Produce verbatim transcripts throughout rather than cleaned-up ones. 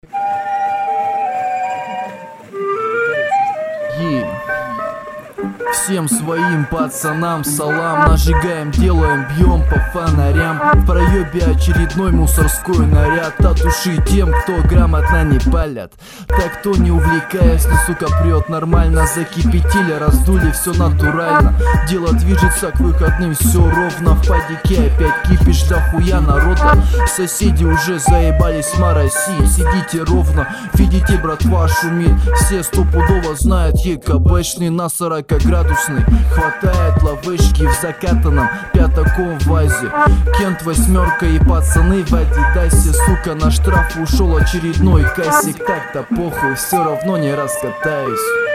Всем своим пацанам салам. Нажигаем, делаем, бьем по фонарям. В проебе очередной мусорской наряд. От души тем, кто грамотно не палят. Так кто не увлекаясь, но сука прет нормально. Закипятили, раздули, все натурально. Дело движется к выходным, все ровно. В падике опять кипиш, дохуя народа. Соседи уже заебались мороси. Сидите ровно, видите, братва шумит. Все стопудово знают ЕКБшный на сорокаградусный. Хватает ловышки в закатанном пятаковом вазе. Кент восьмерка и пацаны в адидасе. Сука, на штраф ушел очередной кассик. Так-то похуй, все равно не раскатаюсь.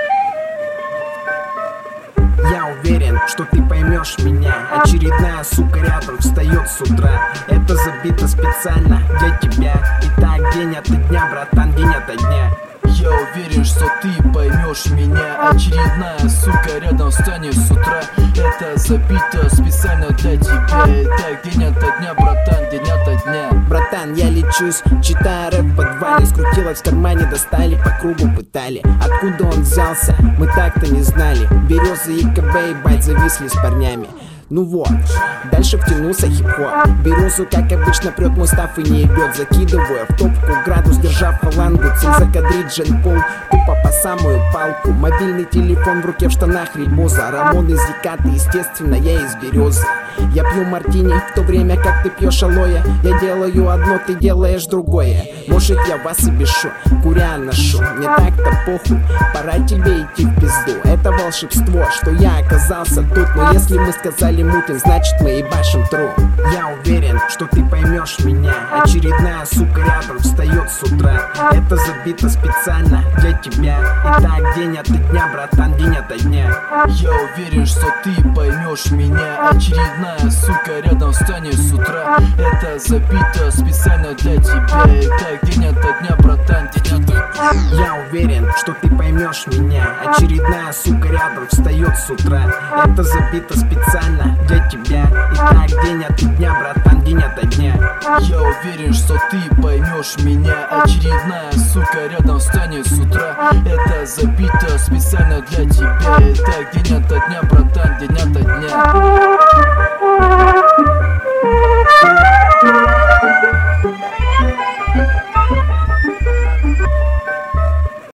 Я уверен, что ты поймешь меня. Очередная сука рядом встает с утра. Это забито специально для тебя. И так день ото дня, братан, день ото дня. Я уверен, что ты поймешь меня. Очередная сука рядом встанет с утра. Это забито специально для тебя. И так день ото дня, братан, день ото дня. Братан, я лечусь, читая рэп в подвале. Скрутилось в кармане, достали, по кругу пытали. Откуда он взялся, мы так-то не знали. Березы и КБ, ебать, зависли с парнями. Ну вот, дальше втянулся хип-хоп. Березу, как обычно, прет мой став и не ебет. Закидываю в топку градус, держа фалангу. Цель закадрить Джен Пол, тупо по самую палку. Мобильный телефон в руке, в штанах рибоза. Рамон из Якаты, естественно, я из березы. Я пью мартини, в то время как ты пьешь алоэ. Я делаю одно, ты делаешь другое. Может, я вас и бешу, куря ношу. Мне так-то похуй, пора тебе идти в пизду. Это волшебство, что я оказался тут. Но если мы сказали мутим, значит мы ебашим тру. Я уверен, что ты поймешь меня. Очередная сука рядом встает с утра. Это забито специально для тебя. И так день ото дня, братан, день ото дня. Я уверен, что ты поймешь меня. Очередная сука рядом встанет с утра. Это забито специально для тебя. И так день ото дня, братан, день ото дня. Я уверен, что ты поймешь меня. Очередная сука рядом встает с утра. Это забито специально для тебя. И так день ото дня, братан, день ото дня. Я уверен, что ты поймешь меня. Очередная сука рядом встанет с утра. Это забито специально для тебя. И так день ото дня, братан, день ото дня.